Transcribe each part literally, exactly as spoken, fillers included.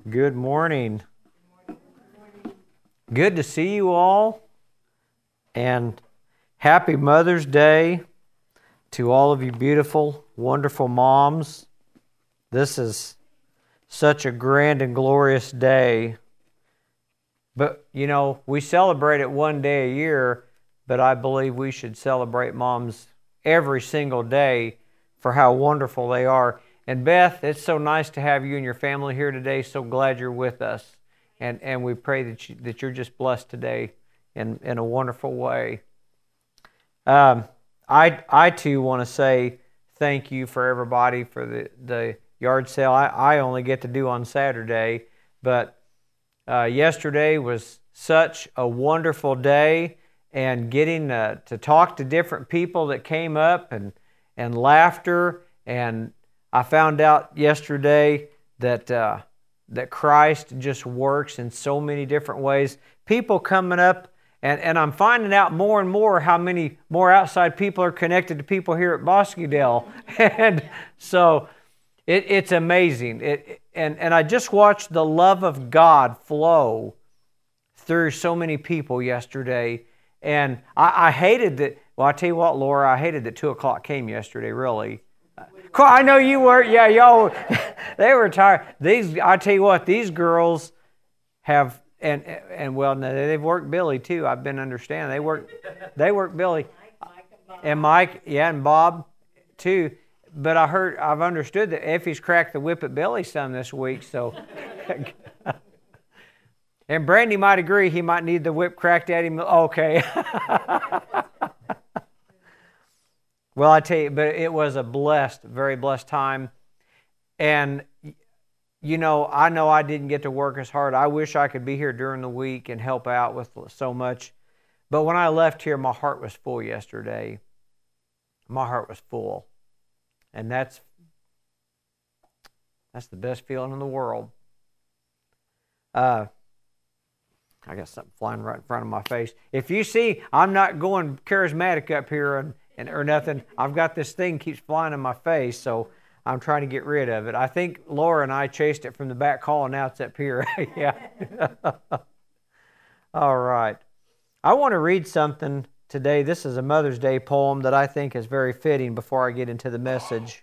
Good morning. Good to see you all, and happy Mother's Day to all of you beautiful, wonderful moms. This is such a grand and glorious day. But, you know, we celebrate it one day a year, but I believe we should celebrate moms every single day for how wonderful they are. And Beth, it's so nice to have you and your family here today. So glad you're with us. And and we pray that, you, that you're just blessed today in, in a wonderful way. Um, I, I too want to say thank you for everybody for the, the yard sale. I, I only get to do on Saturday, but uh, yesterday was such a wonderful day, and getting uh, to talk to different people that came up, and, and laughter. And I found out yesterday that uh, that Christ just works in so many different ways. People coming up, and, and I'm finding out more and more how many more outside people are connected to people here at Bosquedale. And so it, it's amazing. It, and, and I just watched the love of God flow through so many people yesterday. And I, I hated that, well, I tell you what, Laura, I hated that two o'clock came yesterday, really. I know you were, yeah, y'all, they were tired. These, I tell you what, these girls have, and and well, they've worked Billy too. I've been understanding they work, they work Billy, and Mike, yeah, and Bob too. But I heard, I've understood that Effie's cracked the whip at Billy some this week. So, and Brandy might agree he might need the whip cracked at him. Okay. Well, I tell you, but it was a blessed, very blessed time. And, you know, I know I didn't get to work as hard. I wish I could be here during the week and help out with so much. But when I left here, my heart was full yesterday. My heart was full. And that's, that's the best feeling in the world. Uh, I got something flying right in front of my face. If you see, I'm not going charismatic up here and And, or nothing. I've got this thing keeps flying in my face, so I'm trying to get rid of it. I think Laura and I chased it from the back hall, and now it's up here. Yeah. All right. I want to read something today. This is a Mother's Day poem that I think is very fitting before I get into the message.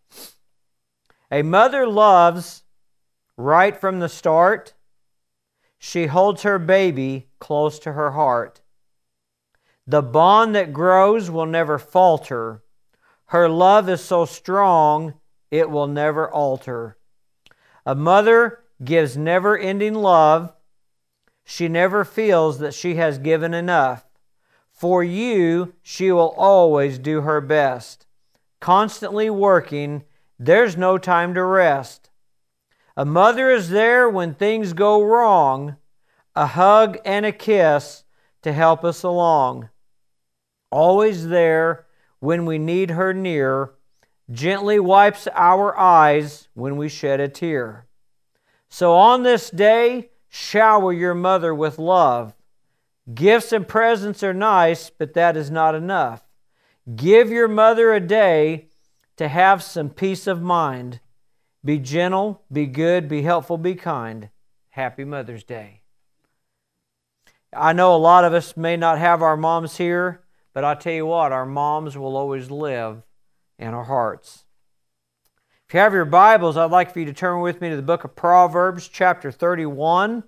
A mother loves right from the start. She holds her baby close to her heart. The bond that grows will never falter. Her love is so strong, it will never alter. A mother gives never-ending love. She never feels that she has given enough. For you, she will always do her best. Constantly working, there's no time to rest. A mother is there when things go wrong, a hug and a kiss to help us along. Always there when we need her near, gently wipes our eyes when we shed a tear. So on this day, shower your mother with love. Gifts and presents are nice, but that is not enough. Give your mother a day to have some peace of mind. Be gentle, be good, be helpful, be kind. Happy Mother's Day. I know a lot of us may not have our moms here, but I tell you what, our moms will always live in our hearts. If you have your Bibles, I'd like for you to turn with me to the book of Proverbs, chapter thirty-one.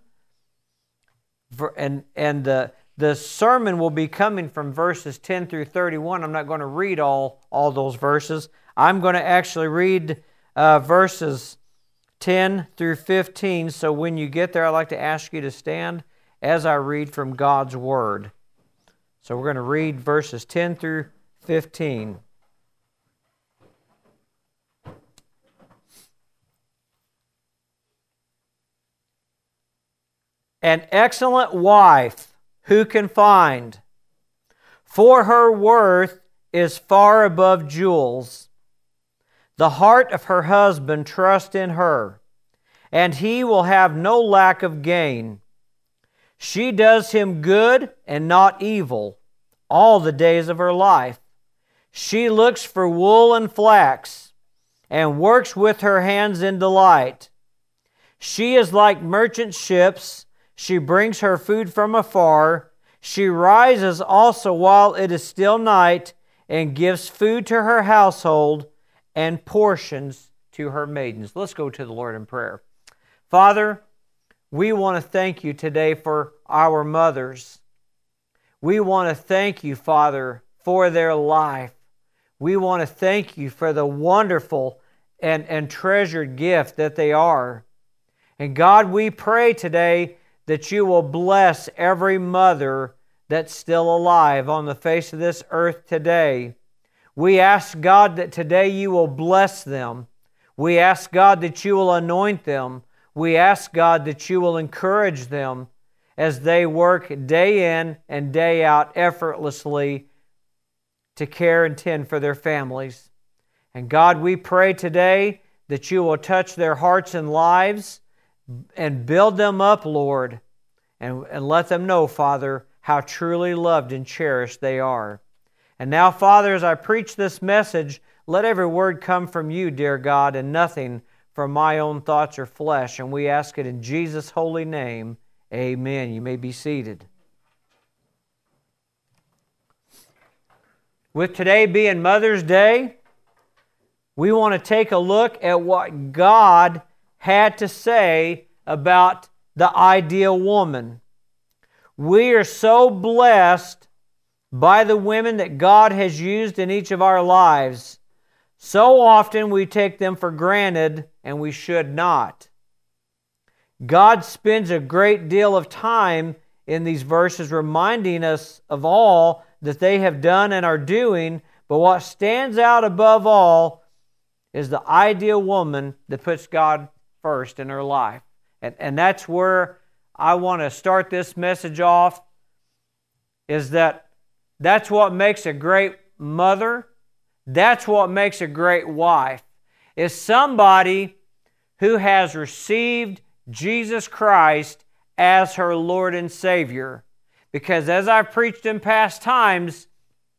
And, and the, the sermon will be coming from verses ten through thirty-one. I'm not going to read all, all those verses. I'm going to actually read uh, verses ten through fifteen. So when you get there, I'd like to ask you to stand as I read from God's Word. So we're going to read verses ten through fifteen. An excellent wife who can find? For her worth is far above jewels. The heart of her husband trusts in her, and he will have no lack of gain. She does him good and not evil all the days of her life. She looks for wool and flax and works with her hands in delight. She is like merchant ships. She brings her food from afar. She rises also while it is still night and gives food to her household and portions to her maidens. Let's go to the Lord in prayer. Father, we want to thank you today for our mothers. We want to thank you, Father, for their life. We want to thank you for the wonderful and, and treasured gift that they are. And God, we pray today that you will bless every mother that's still alive on the face of this earth today. We ask, God, that today you will bless them. We ask, God, that you will anoint them. We ask, God, that you will encourage them as they work day in and day out effortlessly to care and tend for their families. And God, we pray today that you will touch their hearts and lives and build them up, Lord, and, and let them know, Father, how truly loved and cherished they are. And now, Father, as I preach this message, let every word come from you, dear God, and nothing from my own thoughts or flesh. And we ask it in Jesus' holy name. Amen. You may be seated. With today being Mother's Day, we want to take a look at what God had to say about the ideal woman. We are so blessed by the women that God has used in each of our lives. So often we take them for granted, and we should not. God spends a great deal of time in these verses reminding us of all that they have done and are doing, but what stands out above all is the ideal woman that puts God first in her life. And, and that's where I want to start this message off, is that that's what makes a great mother. That's what makes a great wife, is somebody who has received Jesus Christ as her Lord and Savior. Because as I've preached in past times,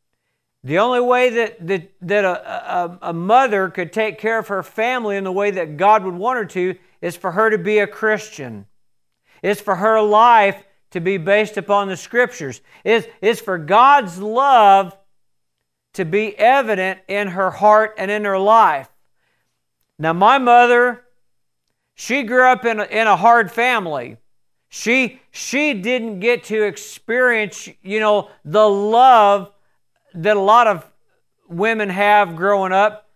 the only way that, that, that a, a, a mother could take care of her family in the way that God would want her to is for her to be a Christian. It's for her life to be based upon the Scriptures. It's, it's for God's love to be evident in her heart and in her life. Now, my mother, she grew up in a, in a hard family. She, she didn't get to experience, you know, the love that a lot of women have growing up.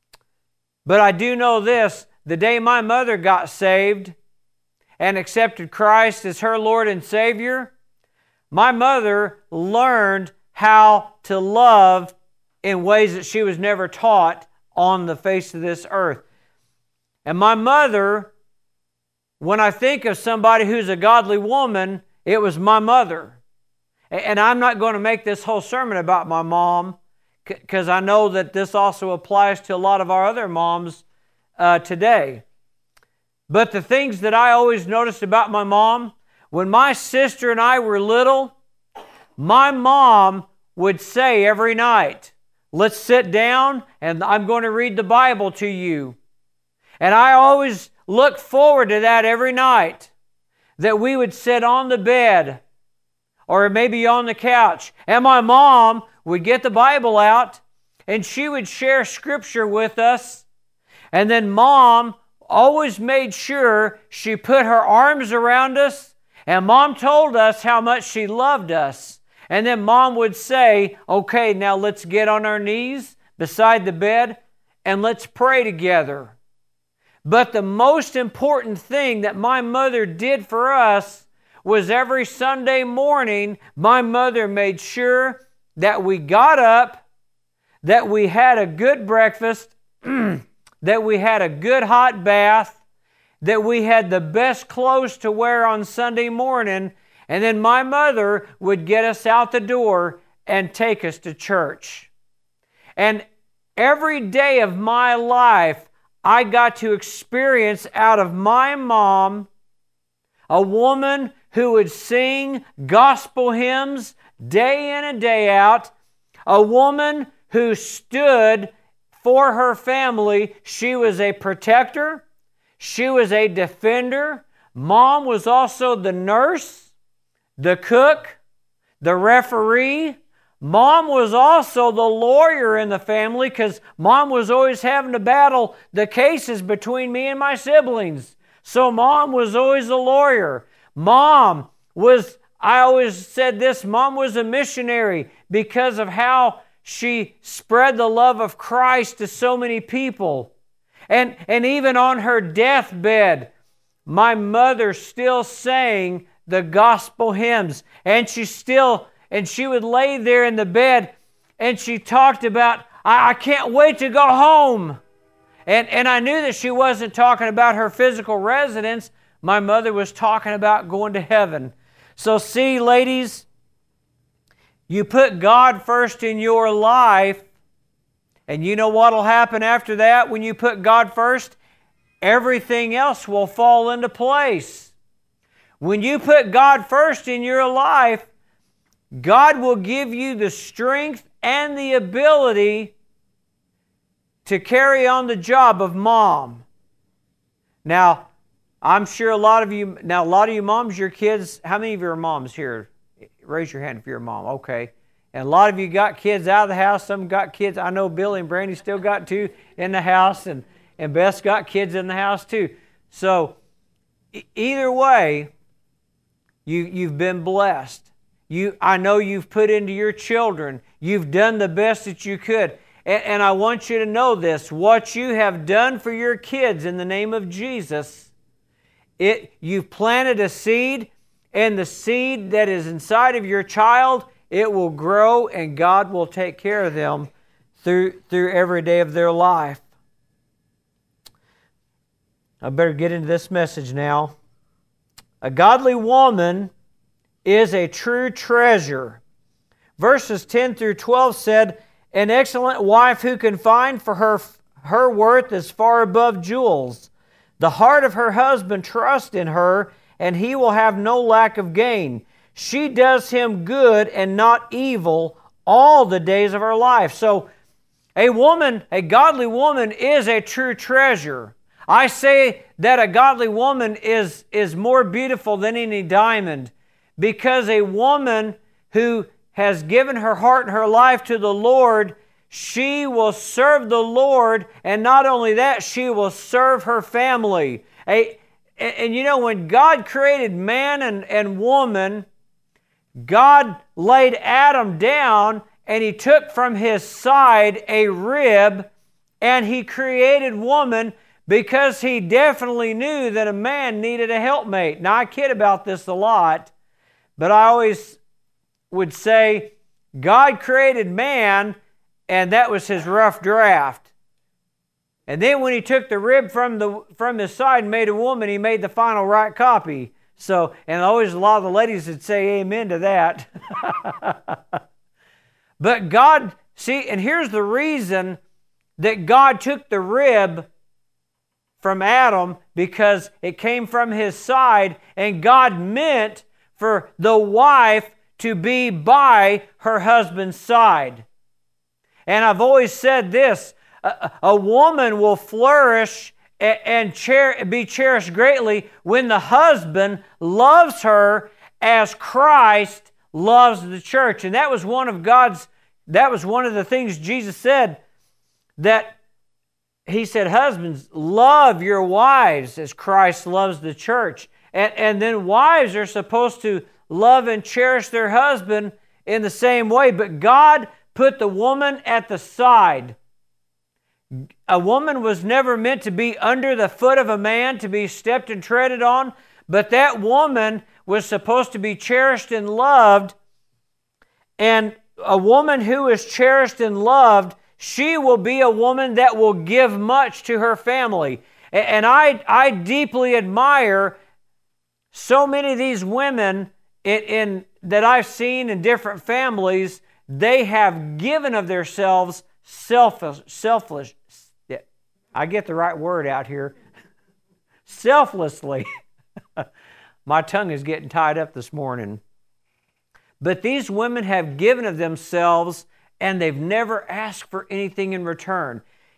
But I do know this, the day my mother got saved and accepted Christ as her Lord and Savior, my mother learned how to love in ways that she was never taught on the face of this earth. And my mother, when I think of somebody who's a godly woman, it was my mother. And I'm not going to make this whole sermon about my mom, because I know that this also applies to a lot of our other moms uh, today. But the things that I always noticed about my mom, when my sister and I were little, my mom would say every night, "Let's sit down and I'm going to read the Bible to you." And I always look forward to that every night, that we would sit on the bed or maybe on the couch, and my mom would get the Bible out and she would share Scripture with us. And then Mom always made sure she put her arms around us, and Mom told us how much she loved us. And then Mom would say, "Okay, now let's get on our knees beside the bed and let's pray together." But the most important thing that my mother did for us was every Sunday morning, my mother made sure that we got up, that we had a good breakfast, that we had a good hot bath, that we had the best clothes to wear on Sunday morning, and then my mother would get us out the door and take us to church. And every day of my life, I got to experience out of my mom a woman who would sing gospel hymns day in and day out, a woman who stood for her family. She was a protector. She was a defender. Mom was also the nurse, the cook, the referee. Mom was also the lawyer in the family because Mom was always having to battle the cases between me and my siblings. So Mom was always a lawyer. Mom was, I always said this, Mom was a missionary because of how she spread the love of Christ to so many people. And, and even on her deathbed, my mother still sang the gospel hymns. And she still, and she would lay there in the bed and she talked about, I, I can't wait to go home. And, and I knew that she wasn't talking about her physical residence. My mother was talking about going to heaven. So see, ladies, you put God first in your life, and you know what will happen after that when you put God first? Everything else will fall into place. When you put God first in your life, God will give you the strength and the ability to carry on the job of mom. Now, I'm sure a lot of you, now a lot of you moms, your kids, how many of you are moms here? Raise your hand if you're a mom. Okay. And a lot of you got kids out of the house. Some got kids. I know Billy and Brandy still got two in the house, and, and Beth's got kids in the house too. So e- either way, you, you've been blessed. You, I know you've put into your children. You've done the best that you could. And, and I want you to know this. What you have done for your kids in the name of Jesus, it, you've planted a seed, and the seed that is inside of your child, it will grow, and God will take care of them through, through every day of their life. I better get into this message now. A godly woman is a true treasure. Verses ten through twelve said, an excellent wife who can find, for her, her worth is far above jewels. The heart of her husband trusts in her, and he will have no lack of gain. She does him good and not evil all the days of her life. So a woman, a godly woman is a true treasure. I say that a godly woman is, is more beautiful than any diamond, because a woman who has given her heart and her life to the Lord, she will serve the Lord, and not only that, she will serve her family. A, and, and you know, when God created man and, and woman, God laid Adam down, and He took from his side a rib, and He created woman because He definitely knew that a man needed a helpmate. Now, I kid about this a lot, but I always would say God created man, and that was His rough draft. And then when He took the rib from the from his side and made a woman, He made the final right copy. So, and always a lot of the ladies would say amen to that. But God, see, and here's the reason that God took the rib from Adam, because it came from his side, and God meant for the wife to be by her husband's side. And I've always said this, a, a woman will flourish and, and cher- be cherished greatly when the husband loves her as Christ loves the church. And that was one of God's, that was one of the things Jesus said, that He said, husbands, love your wives as Christ loves the church. And, and then wives are supposed to love and cherish their husband in the same way. But God put the woman at the side. A woman was never meant to be under the foot of a man, to be stepped and treaded on, but that woman was supposed to be cherished and loved. And a woman who is cherished and loved, she will be a woman that will give much to her family. And I, I deeply admire so many of these women in, in that I've seen in different families. They have given of themselves selfish, selfless. I get the right word out here. Selflessly. My tongue is getting tied up this morning. But these women have given of themselves, and they've never asked for anything in return.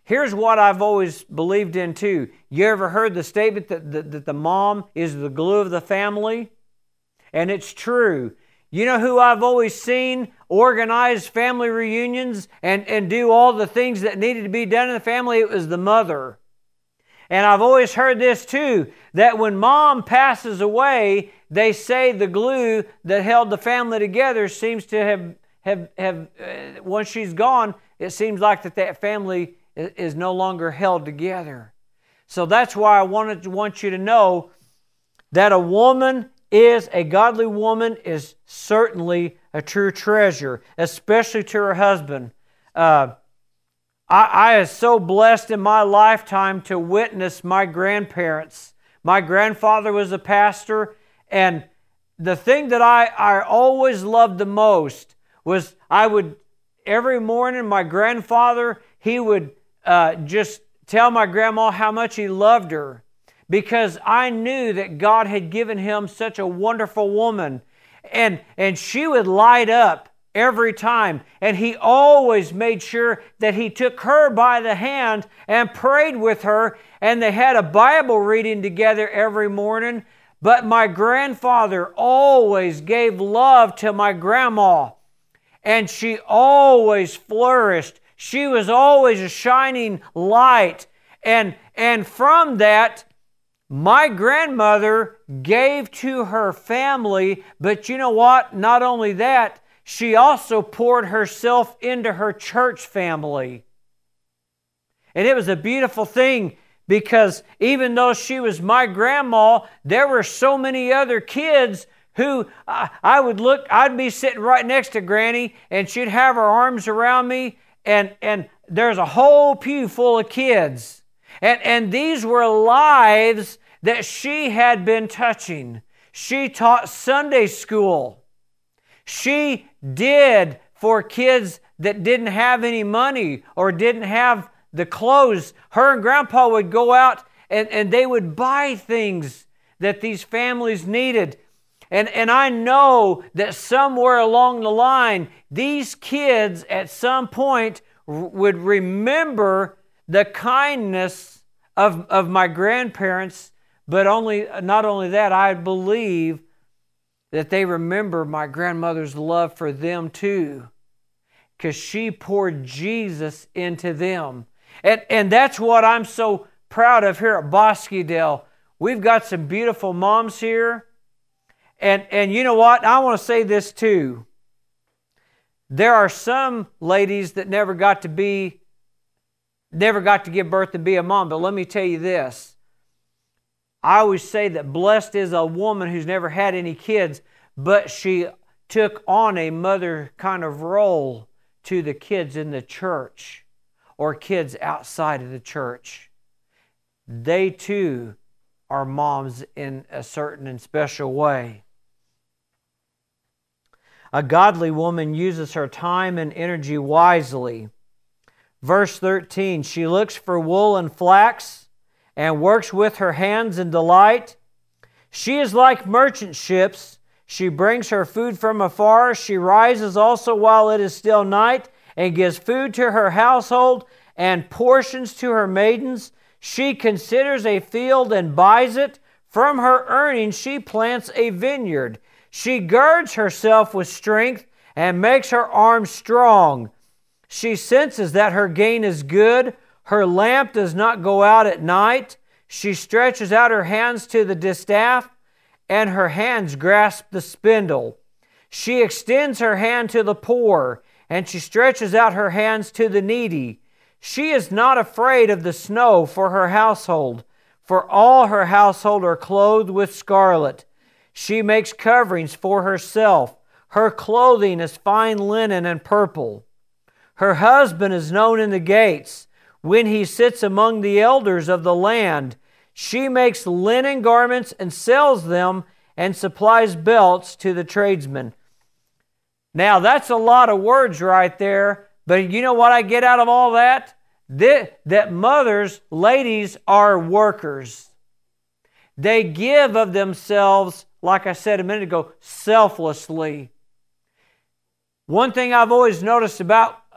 Here's what I've always believed in too. You ever heard the statement that, that, that the mom is the glue of the family? And it's true. You know who I've always seen organize family reunions and, and do all the things that needed to be done in the family? It was the mother. And I've always heard this too, that when mom passes away, they say the glue that held the family together seems to have, have, have uh, once she's gone, it seems like that, that family is, is no longer held together. So that's why I wanted to want you to know that a woman is, a godly woman is certainly a true treasure, especially to her husband. Uh, I, I am so blessed in my lifetime to witness my grandparents. My grandfather was a pastor, and the thing that I, I always loved the most was I would, every morning, my grandfather, he would uh, just tell my grandma how much he loved her, because I knew that God had given him such a wonderful woman. And, and she would light up every time. And he always made sure that he took her by the hand and prayed with her. And they had a Bible reading together every morning. But my grandfather always gave love to my grandma. And she always flourished. She was always a shining light. And, and from that, my grandmother gave to her family, but you know what? Not only that, she also poured herself into her church family. And it was a beautiful thing, because even though she was my grandma, there were so many other kids who I, I would look, I'd be sitting right next to Granny, and she'd have her arms around me, and, and there's a whole pew full of kids. And, and these were lives that she had been touching. She taught Sunday school. She did for kids that didn't have any money or didn't have the clothes. Her and Grandpa would go out and, and they would buy things that these families needed. And, and I know that somewhere along the line, these kids at some point would remember the kindness of, of my grandparents, but only not only that, I believe that they remember my grandmother's love for them too, because she poured Jesus into them. And, and that's what I'm so proud of here at Bosquedale. We've got some beautiful moms here. And, and you know what? I want to say this too. There are some ladies that never got to be Never got to give birth to be a mom, but let me tell you this. I always say that blessed is a woman who's never had any kids, but she took on a mother kind of role to the kids in the church or kids outside of the church. They too are moms in a certain and special way. A godly woman uses her time and energy wisely. Verse thirteen, she looks for wool and flax and works with her hands in delight. She is like merchant ships. She brings her food from afar. She rises also while it is still night and gives food to her household and portions to her maidens. She considers a field and buys it. From her earnings she plants a vineyard. She girds herself with strength and makes her arms strong. She senses that her gain is good. Her lamp does not go out at night. She stretches out her hands to the distaff, and her hands grasp the spindle. She extends her hand to the poor, and she stretches out her hands to the needy. She is not afraid of the snow for her household, for all her household are clothed with scarlet. She makes coverings for herself. Her clothing is fine linen and purple. Her husband is known in the gates. When he sits among the elders of the land, she makes linen garments and sells them and supplies belts to the tradesmen. Now, that's a lot of words right there, but you know what I get out of all that? That, that mothers, ladies, are workers. They give of themselves, like I said a minute ago, selflessly. One thing I've always noticed about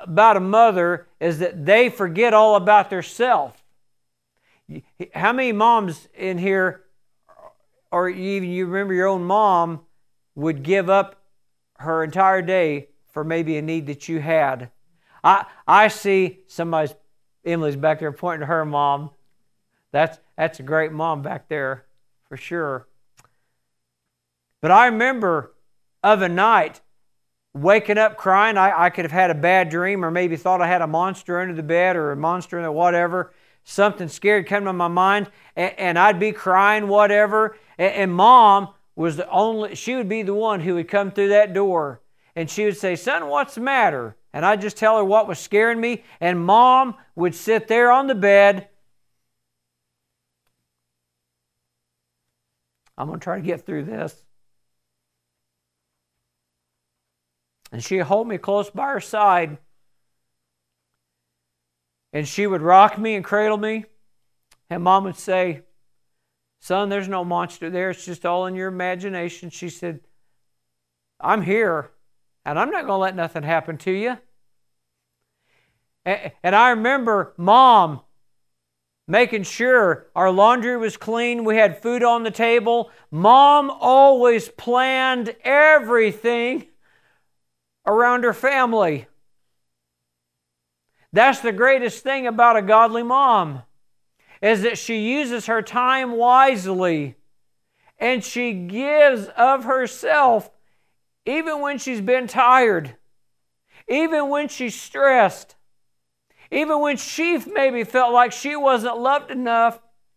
about a mother is that they forget all about their self. How many moms in here, or even you remember your own mom, would give up her entire day for maybe a need that you had? I I see somebody's, Emily's back there pointing to her mom. That's that's a great mom back there for sure. But I remember of a night waking up crying. I, I could have had a bad dream, or maybe thought I had a monster under the bed, or a monster in the whatever. Something scared came to my mind, and, and I'd be crying, whatever. And, and Mom was the only, she would be the one who would come through that door, and she would say, "Son, what's the matter?" And I'd just tell her what was scaring me, and Mom would sit there on the bed. I'm going to try to get through this. And she'd hold me close by her side. And she would rock me and cradle me. And Mom would say, "Son, there's no monster there. It's just all in your imagination." She said, "I'm here, and I'm not going to let nothing happen to you." And I remember Mom making sure our laundry was clean, we had food on the table. Mom always planned everything around her family. That's the greatest thing about a godly mom, is that she uses her time wisely, and she gives of herself even when she's been tired, even when she's stressed, even when she maybe felt like she wasn't loved enough.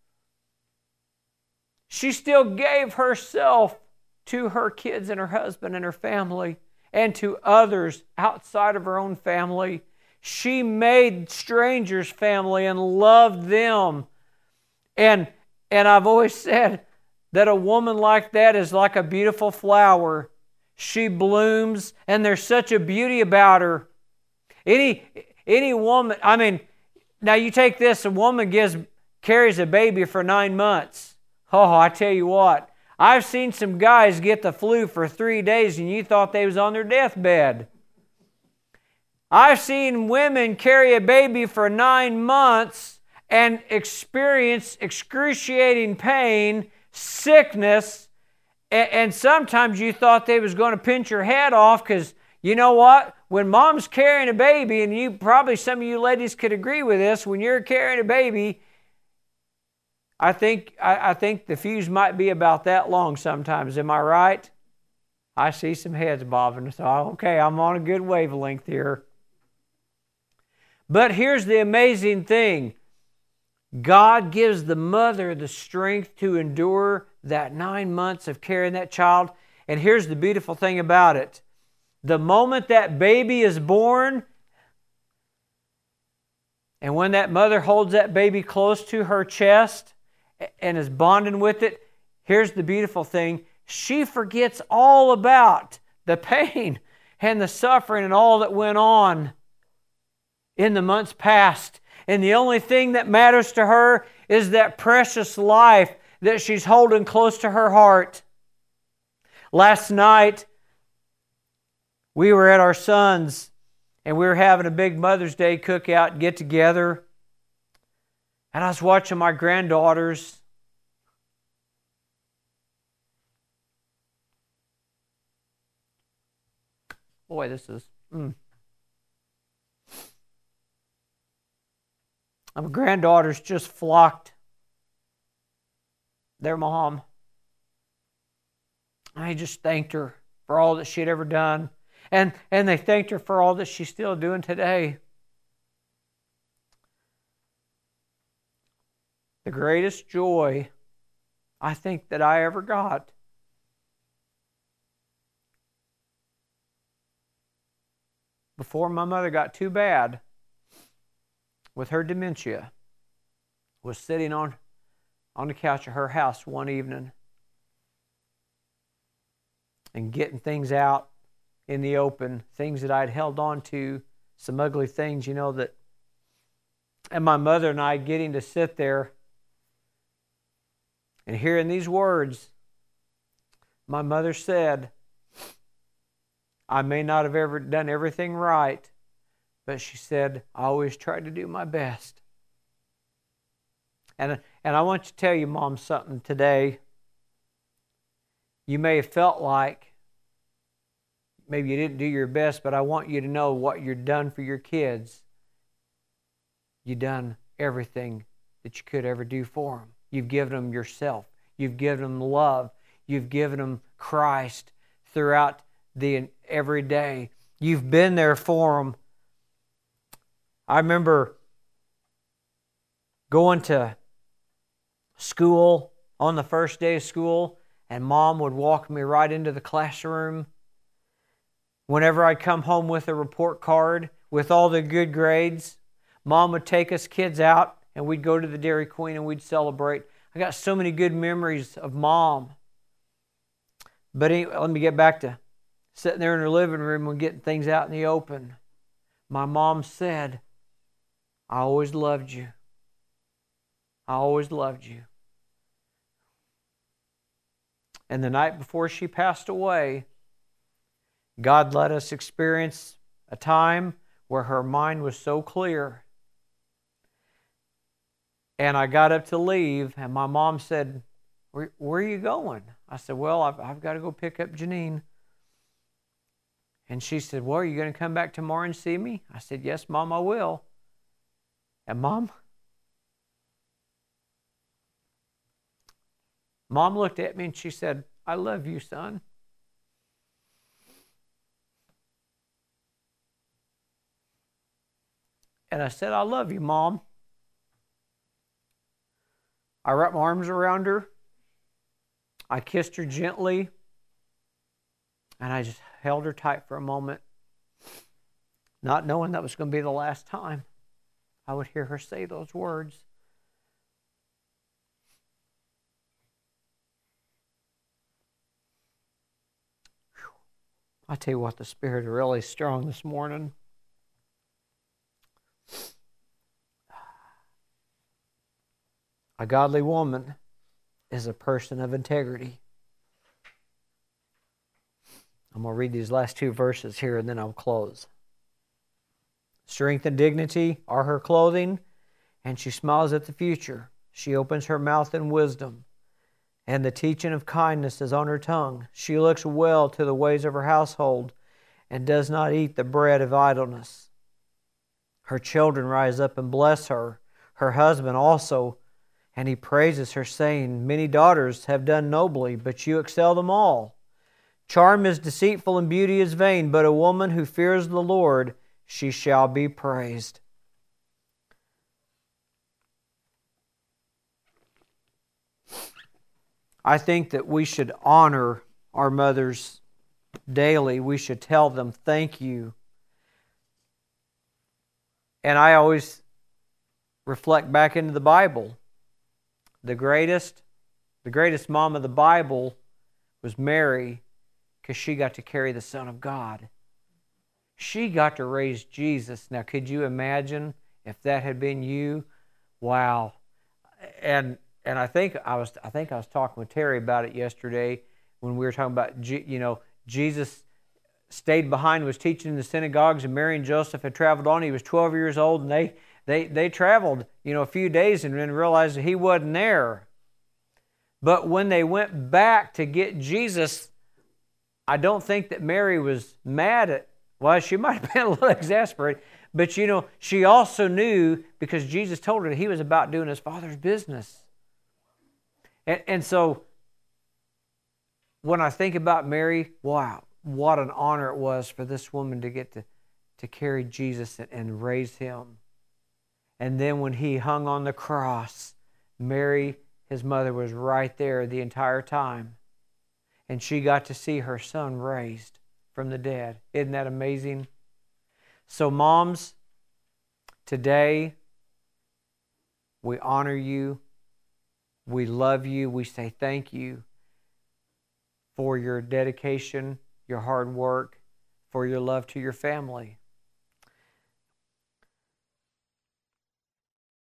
She still gave herself to her kids and her husband and her family, and to others outside of her own family. She made strangers family and loved them. And, and I've always said that a woman like that is like a beautiful flower. She blooms, and there's such a beauty about her. Any, any woman, I mean, now you take this, a woman gives, carries a baby for nine months. Oh, I tell you what, I've seen some guys get the flu for three days and you thought they was on their deathbed. I've seen women carry a baby for nine months and experience excruciating pain, sickness, and, and sometimes you thought they was going to pinch your head off, because you know what? When mom's carrying a baby, and you probably some of you ladies could agree with this, when you're carrying a baby, I think I, I think the fuse might be about that long sometimes. Am I right? I see some heads bobbing. So, okay, I'm on a good wavelength here. But here's the amazing thing. God gives the mother the strength to endure that nine months of carrying that child. And here's the beautiful thing about it. The moment that baby is born, and when that mother holds that baby close to her chest and is bonding with it, here's the beautiful thing. She forgets all about the pain and the suffering and all that went on in the months past. And the only thing that matters to her is that precious life that she's holding close to her heart. Last night, we were at our son's, and we were having a big Mother's Day cookout, get together. And I was watching my granddaughters. Boy, this is... Mm. My granddaughters just flocked their mom. I just thanked her for all that she had ever done. And, and they thanked her for all that she's still doing today. The greatest joy I think that I ever got before my mother got too bad with her dementia was sitting on, on the couch of her house one evening and getting things out in the open, things that I'd held on to, some ugly things, you know, that, and my mother and I getting to sit there and hearing these words. My mother said, "I may not have ever done everything right, But she said, I always tried to do my best. And, and I want to tell you, Mom, something today. You may have felt like maybe you didn't do your best, but I want you to know what you've done for your kids. You've done everything that you could ever do for them. You've given them yourself. You've given them love. You've given them Christ throughout the every day. You've been there for them. I remember going to school on the first day of school, and Mom would walk me right into the classroom. Whenever I'd come home with a report card with all the good grades, Mom would take us kids out, and we'd go to the Dairy Queen and we'd celebrate. I got so many good memories of Mom. But anyway, let me get back to sitting there in her living room and getting things out in the open. My mom said, I always loved you. I always loved you. And the night before she passed away, God let us experience a time where her mind was so clear. And I got up to leave, and my mom said, where, where are you going? I said, well, I've, I've got to go pick up Janine. And she said, well, are you going to come back tomorrow and see me? I said, yes, Mom, I will. And Mom, Mom looked at me and she said, I love you, son. And I said, I love you, Mom. I wrapped my arms around her. I kissed her gently. And I just held her tight for a moment, not knowing that was going to be the last time I would hear her say those words. Whew. I tell you what, the Spirit is really strong this morning. A godly woman is a person of integrity. I'm going to read these last two verses here and then I'll close. Strength and dignity are her clothing, and she smiles at the future. She opens her mouth in wisdom, and the teaching of kindness is on her tongue. She looks well to the ways of her household and does not eat the bread of idleness. Her children rise up and bless her, her husband also, and he praises her, saying, many daughters have done nobly, but you excel them all. Charm is deceitful and beauty is vain, but a woman who fears the Lord, she shall be praised. I think that we should honor our mothers daily. We should tell them thank you. And I always reflect back into the Bible. The greatest, the greatest mom of the Bible was Mary, because she got to carry the Son of God. She got to raise Jesus. Now, could you imagine if that had been you? Wow. And and I think I was I think I was talking with Terry about it yesterday when we were talking about, you know, Jesus stayed behind, was teaching in the synagogues, and Mary and Joseph had traveled on. He was twelve years old, and they they they traveled, you know, a few days and then realized that he wasn't there. But when they went back to get Jesus, I don't think that Mary was mad at, well, she might have been a little exasperated, but you know, she also knew, because Jesus told her that he was about doing his Father's business. And, and so, when I think about Mary, wow, what an honor it was for this woman to get to, to carry Jesus and, and raise him. And then when he hung on the cross, Mary, his mother, was right there the entire time. And she got to see her son raised from the dead. Isn't that amazing? So moms, today we honor you. We love you. We say thank you for your dedication, your hard work, for your love to your family.